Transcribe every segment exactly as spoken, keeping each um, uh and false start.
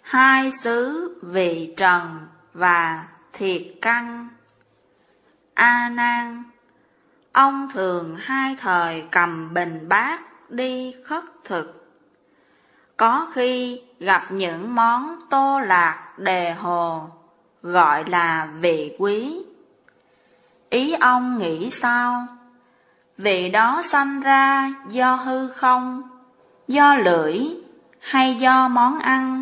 hai xứ vị trần và thiệt căn. A Nan, ông thường hai thời cầm bình bát đi khất thực. Có khi gặp những món tô lạc đề hồ, gọi là vị quý. Ý ông nghĩ sao? Vị đó sanh ra do hư không, do lưỡi hay do món ăn?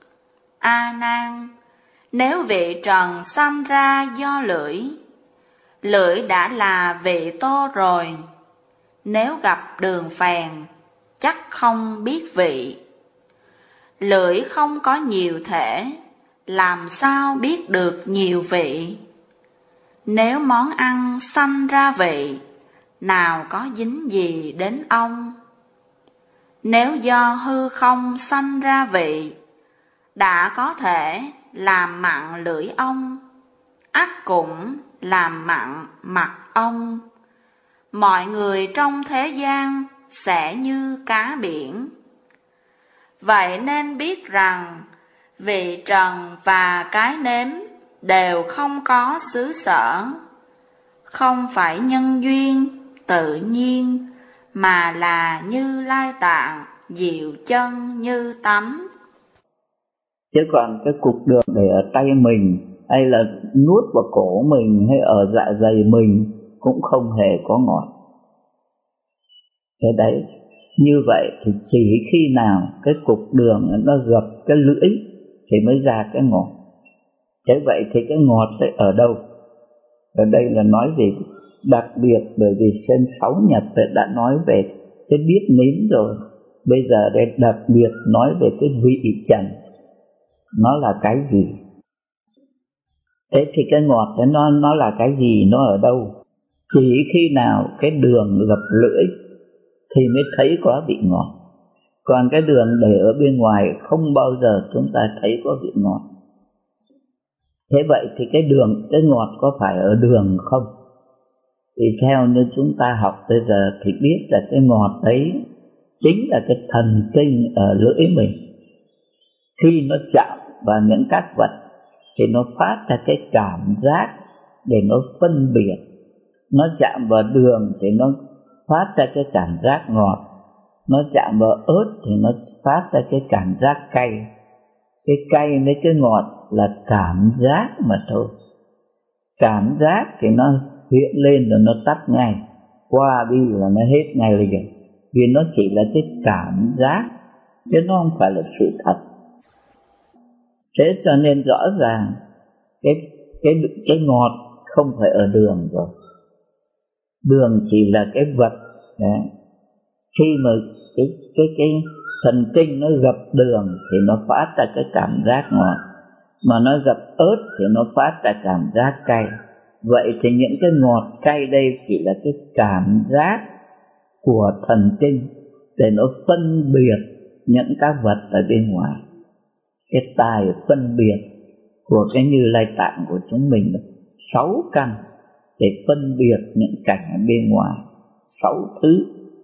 A Nan, nếu vị trần sanh ra do lưỡi, lưỡi đã là vị tô rồi. Nếu gặp đường phèn, chắc không biết vị. Lưỡi không có nhiều thể, làm sao biết được nhiều vị? Nếu món ăn sanh ra vị, nào có dính gì đến ông? Nếu do hư không sanh ra vị, đã có thể làm mặn lưỡi ông, ắt cũng làm mặn mặt ông. Mọi người trong thế gian sẽ như cá biển. Vậy nên biết rằng vị trần và cái nếm đều không có xứ sở, không phải nhân duyên tự nhiên, mà là Như Lai Tạng diệu chân như tánh. Chứ còn cái cục đường để ở tay mình, hay là nuốt vào cổ mình, hay ở dạ dày mình, cũng không hề có ngọt. Thế đấy, như vậy thì chỉ khi nào cái cục đường nó gặp cái lưỡi thì mới ra cái ngọt. Thế vậy thì cái ngọt đấy ở đâu? Ở đây là nói về đặc biệt, bởi vì trên sáu nhật đã nói về cái biết nếm rồi. Bây giờ đây đặc biệt nói về cái vị trần, nó là cái gì? Thế thì cái ngọt đấy nó, nó là cái gì, nó ở đâu? Chỉ khi nào cái đường gặp lưỡi thì mới thấy có vị ngọt. Còn cái đường để ở bên ngoài không bao giờ chúng ta thấy có vị ngọt. Thế vậy thì cái đường, cái ngọt có phải ở đường không? Thì theo như chúng ta học bây giờ thì biết là cái ngọt đấy chính là cái thần kinh ở lưỡi mình. Khi nó chạm vào những các vật thì nó phát ra cái cảm giác để nó phân biệt. Nó chạm vào đường thì nó phát ra cái cảm giác ngọt. Nó chạm vào ớt thì nó phát ra cái cảm giác cay. Cái cay với cái ngọt là cảm giác mà thôi. Cảm giác thì nó hiện lên rồi nó tắt ngay, qua đi là nó hết ngay liền. Vì nó chỉ là cái cảm giác, chứ nó không phải là sự thật. Thế cho nên rõ ràng cái, cái, cái ngọt không phải ở đường rồi. Đường chỉ là cái vật. Đấy. Khi mà cái, cái, cái thần kinh nó gặp đường thì nó phát ra cái cảm giác ngọt, mà nó gặp ớt thì nó phát ra cảm giác cay. Vậy thì những cái ngọt cay đây chỉ là cái cảm giác của thần kinh để nó phân biệt những các vật ở bên ngoài. Cái tài phân biệt của cái Như Lai Tạng của chúng mình là sáu căn để phân biệt những cảnh ở bên ngoài, sáu thứ.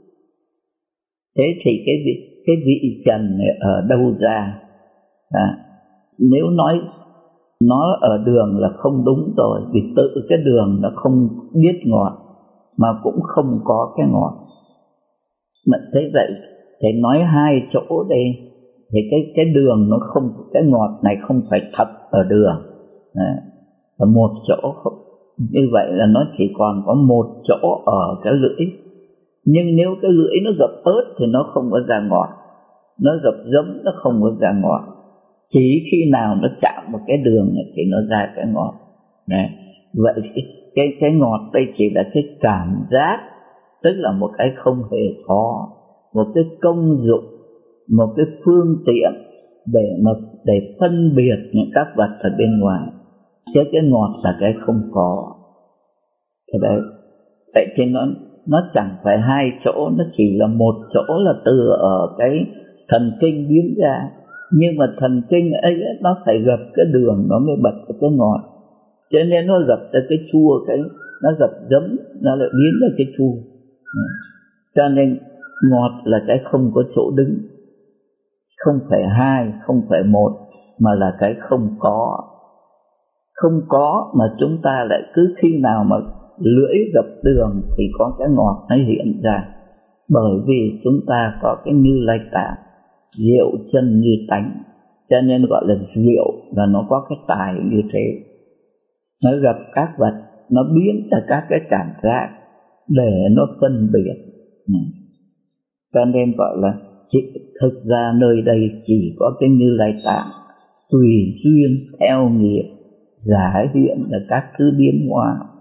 Thế thì cái vị, cái vị trần này ở đâu ra? À, nếu nói nó ở đường là không đúng rồi, vì tự cái đường nó không biết ngọt, mà cũng không có cái ngọt. Mà thế vậy thì nói hai chỗ đây thì cái cái đường nó không, cái ngọt này không phải thật ở đường, à, ở một chỗ không. Như vậy là nó chỉ còn có một chỗ ở cái lưỡi. Nhưng nếu cái lưỡi nó gặp ớt thì nó không có ra ngọt, nó gặp giấm nó không có ra ngọt. Chỉ khi nào nó chạm vào cái đường này thì nó ra cái ngọt. Đấy. Vậy cái, cái, cái ngọt đây chỉ là cái cảm giác, tức là một cái không hề khó, một cái công dụng, một cái phương tiện để mà để phân biệt những các vật ở bên ngoài. Chứ cái ngọt là cái không có. Thế đấy. Vậy thì nó nó chẳng phải hai chỗ, nó chỉ là một chỗ là từ ở cái thần kinh biến ra. Nhưng mà thần kinh ấy nó phải gặp cái đường nó mới bật cái ngọt. Cho nên nó gặp cái chua, cái nó gặp giấm nó lại biến ra cái chua. Cho nên ngọt là cái không có chỗ đứng, không phải hai, không phải một, mà là cái không có. Không có mà chúng ta lại cứ khi nào mà lưỡi gặp đường thì có cái ngọt nó hiện ra. Bởi vì chúng ta có cái Như Lai Tạng, diệu chân như tánh, cho nên gọi là diệu, là nó có cái tài như thế. Nó gặp các vật, nó biến ra các cái cảm giác để nó phân biệt. Ừ. Cho nên gọi là chỉ, thực ra nơi đây chỉ có cái Như Lai Tạng tùy duyên theo nghiệp giải hiện là các thứ biến hóa.